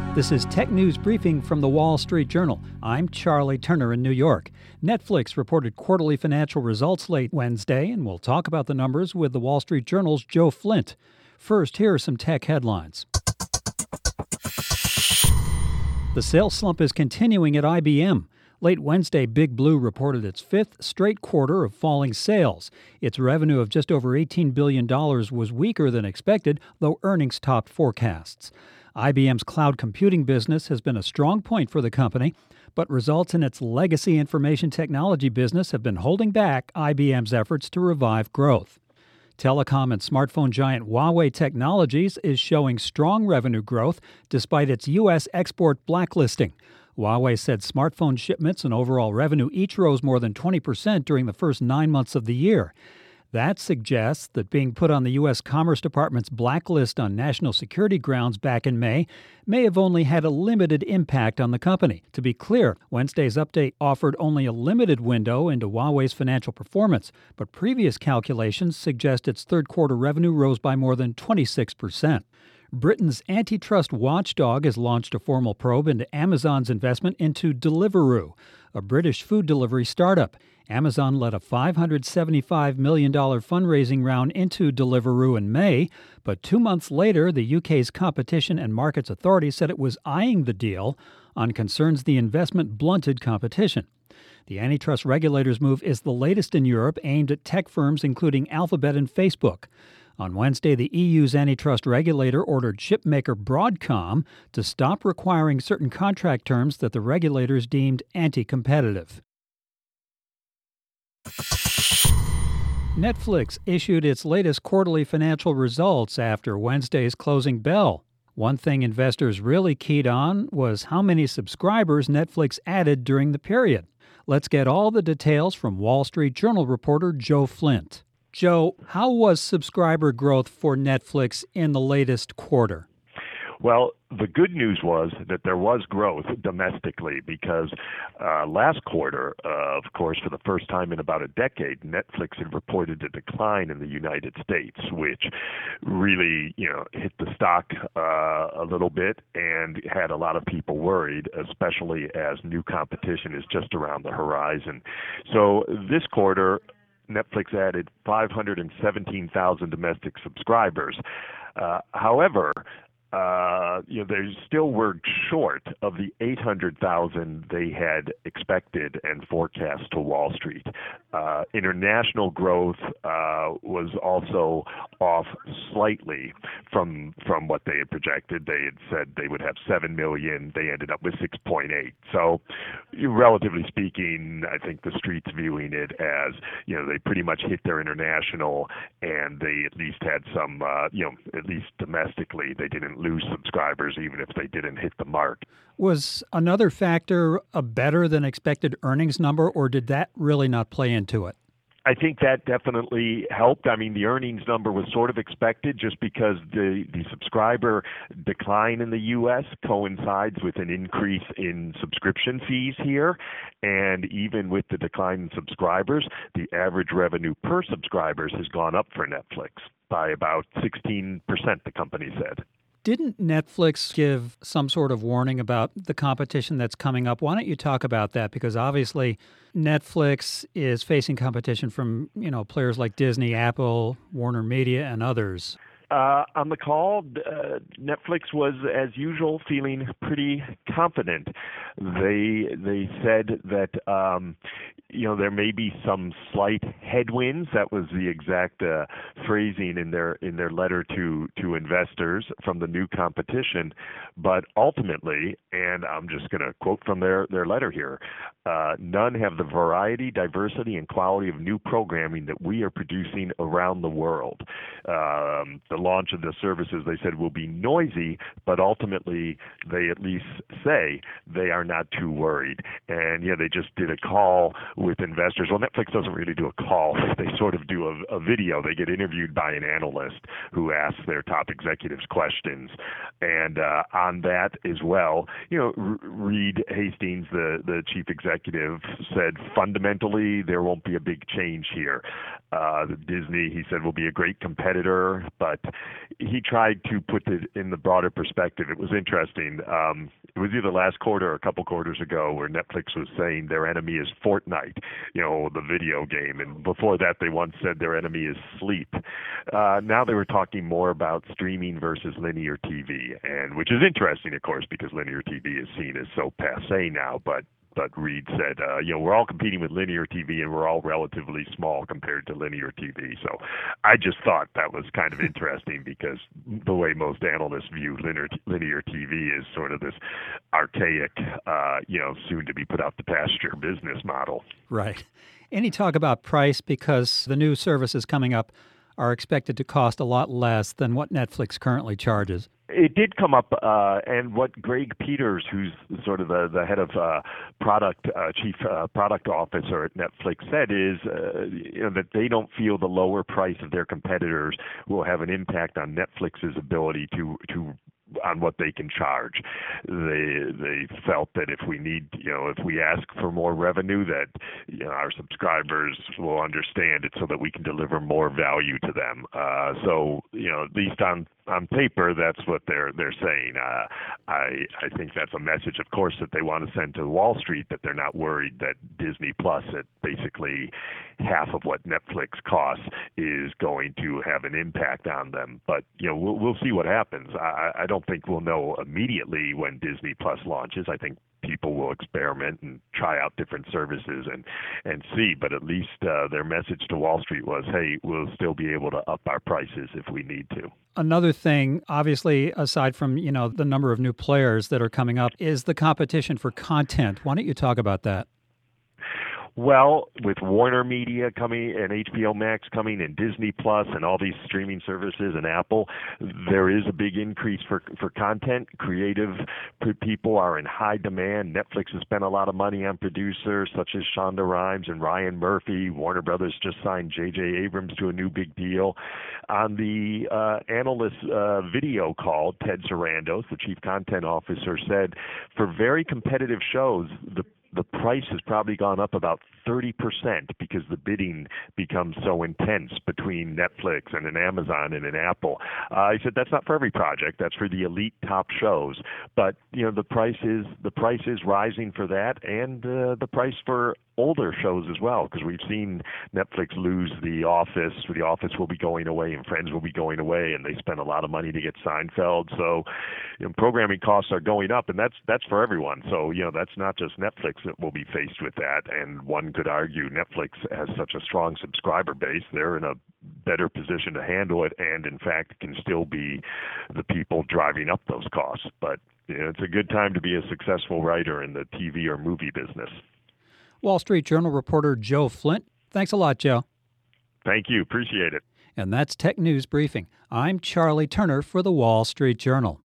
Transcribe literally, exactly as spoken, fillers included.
This is Tech News Briefing from the Wall Street Journal. I'm Charlie Turner in New York. Netflix reported quarterly financial results late Wednesday, and we'll talk about the numbers with the Wall Street Journal's Joe Flint. First, here are some tech headlines. The sales slump is continuing at I B M. Late Wednesday, Big Blue reported its fifth straight quarter of falling sales. Its revenue of just over eighteen billion dollars was weaker than expected, though earnings topped forecasts. I B M's cloud computing business has been a strong point for the company, but results in its legacy information technology business have been holding back I B M's efforts to revive growth. Telecom and smartphone giant Huawei Technologies is showing strong revenue growth despite its U S export blacklisting. Huawei said smartphone shipments and overall revenue each rose more than twenty percent during the first nine months of the year. That suggests that being put on the U S Commerce Department's blacklist on national security grounds back in May may have only had a limited impact on the company. To be clear, Wednesday's update offered only a limited window into Huawei's financial performance, but previous calculations suggest its third quarter revenue rose by more than twenty-six percent. Britain's antitrust watchdog has launched a formal probe into Amazon's investment into Deliveroo, a British food delivery startup. Amazon led a five hundred seventy-five million dollars fundraising round into Deliveroo in May, but two months later, the U K's Competition and Markets Authority said it was eyeing the deal on concerns the investment blunted competition. The antitrust regulator's move is the latest in Europe, aimed at tech firms including Alphabet and Facebook. On Wednesday, the E U's antitrust regulator ordered chipmaker Broadcom to stop requiring certain contract terms that the regulators deemed anti-competitive. Netflix issued its latest quarterly financial results after Wednesday's closing bell. One thing investors really keyed on was how many subscribers Netflix added during the period. Let's get all the details from Wall Street Journal reporter Joe Flint. Joe, how was subscriber growth for Netflix in the latest quarter? Well, the good news was that there was growth domestically because uh, last quarter, uh, of course, for the first time in about a decade, Netflix had reported a decline in the United States, which really, you know, hit the stock uh, a little bit and had a lot of people worried, especially as new competition is just around the horizon. So this quarter, Netflix added five hundred seventeen thousand domestic subscribers. Uh, however, Uh, you know, they still were short of the eight hundred thousand they had expected and forecast to Wall Street. Uh, international growth uh, was also off slightly from from what they had projected. They had said they would have seven million. They ended up with six point eight. So, relatively speaking, I think the Street's viewing it as, you know, they pretty much hit their international, and they at least had some, uh, you know, at least domestically, they didn't lose subscribers even if they didn't hit the mark. Was another factor a better than expected earnings number, or did that really not play into it? I think that definitely helped. I mean, the earnings number was sort of expected just because the, the subscriber decline in the U S coincides with an increase in subscription fees here. And even with the decline in subscribers, the average revenue per subscribers has gone up for Netflix by about sixteen percent, the company said. Didn't Netflix give some sort of warning about the competition that's coming up? Why don't you talk about that? Because obviously Netflix is facing competition from, you know, players like Disney, Apple, Warner Media, and others. Uh, on the call, uh, Netflix was, as usual, feeling pretty confident. They they said that um, you know there may be some slight headwinds. That was the exact uh, phrasing in their in their letter to to investors from the new competition. But ultimately, and I'm just going to quote from their their letter here: uh, none have the variety, diversity, and quality of new programming that we are producing around the world. Um, the launch of the services, they said, will be noisy, but ultimately they at least say they are not too worried. And yeah, they just did a call with investors. Well, Netflix doesn't really do a call. They sort of do a, a video. They get interviewed by an analyst who asks their top executives questions. And uh, on that as well, you know, Reed Hastings, the, the chief executive, said fundamentally there won't be a big change here. Uh, Disney, he said, will be a great competitor, but he tried to put it in the broader perspective. It was interesting. Um, it was either last quarter or a couple quarters ago where Netflix was saying their enemy is Fortnite, you know, the video game. And before that, they once said their enemy is sleep. Uh, now they were talking more about streaming versus linear T V, and which is interesting, of course, because linear T V is seen as so passé now. But But Reed said, uh, you know, we're all competing with linear T V, and we're all relatively small compared to linear T V. So I just thought that was kind of interesting because the way most analysts view linear, linear T V is sort of this archaic, uh, you know, soon to be put out to pasture business model. Right. Any talk about price, because the new services coming up are expected to cost a lot less than what Netflix currently charges? It did come up, uh, and what Greg Peters, who's sort of the, the head of uh, product, uh, chief uh, product officer at Netflix, said is uh, you know, that they don't feel the lower price of their competitors will have an impact on Netflix's ability to to on what they can charge. They they felt that if we need, you know, if we ask for more revenue, that you know, our subscribers will understand it so that we can deliver more value to them. Uh, so, you know, at least on on paper, that's what they're they're saying. Uh, I I think that's a message, of course, that they want to send to Wall Street, that they're not worried that Disney Plus, at basically half of what Netflix costs, is going to have an impact on them. But you know, we'll we'll see what happens. I, I don't think we'll know immediately when Disney Plus launches. I think people will experiment and try out different services and and see, but at least uh, their message to Wall Street was, hey, we'll still be able to up our prices if we need to. Another thing, obviously, aside from, you know, the number of new players that are coming up, is the competition for content. Why don't you talk about that? Well, with Warner Media coming and H B O Max coming and Disney Plus and all these streaming services and Apple, there is a big increase for for content. Creative people are in high demand. Netflix has spent a lot of money on producers such as Shonda Rhimes and Ryan Murphy. Warner Brothers just signed J J Abrams to a new big deal. On the uh, analyst uh, video call, Ted Sarandos, the chief content officer, said for very competitive shows, the the price has probably gone up about thirty percent because the bidding becomes so intense between Netflix and an Amazon and an Apple. Uh, he said that's not for every project. That's for the elite top shows. But, you know, the price is, the price is rising for that, and uh, the price for older shows as well, because we've seen Netflix lose The Office. The Office will be going away and Friends will be going away, and they spent a lot of money to get Seinfeld. So, you know, programming costs are going up, and that's that's for everyone. So, you know, that's not just Netflix that will be faced with that. And one could argue Netflix has such a strong subscriber base, they're in a better position to handle it, and in fact can still be the people driving up those costs. But you know, it's a good time to be a successful writer in the T V or movie business. Wall Street Journal reporter Joe Flint. Thanks a lot, Joe. Thank you. Appreciate it. And that's Tech News Briefing. I'm Charlie Turner for the Wall Street Journal.